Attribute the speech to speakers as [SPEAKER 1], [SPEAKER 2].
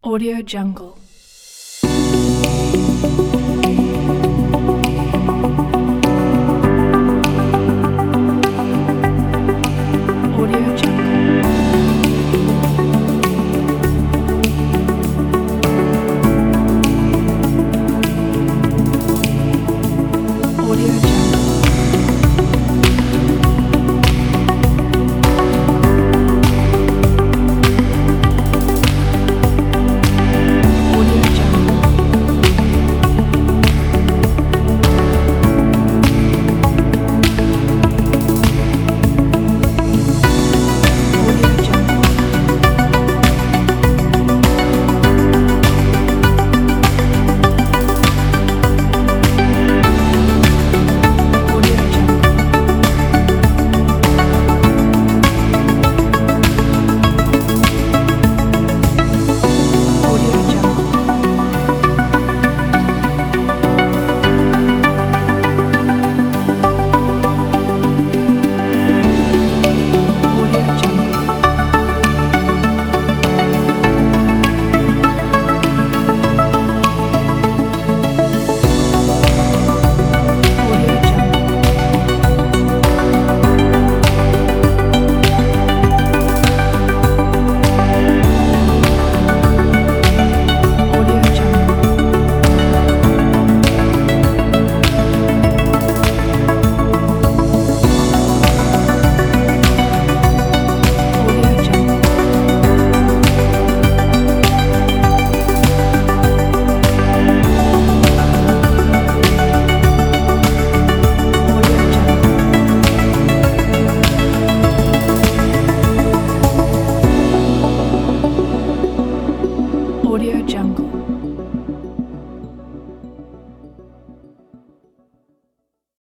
[SPEAKER 1] Audio Jungle. Audio Jungle. Audio Jungle. Audio Jungle. Audio Jungle. Audio Jungle. Audio Jungle. Audio Jungle. Audio Jungle. Audio Jungle. Audio Jungle. Audio Jungle. Audio Jungle.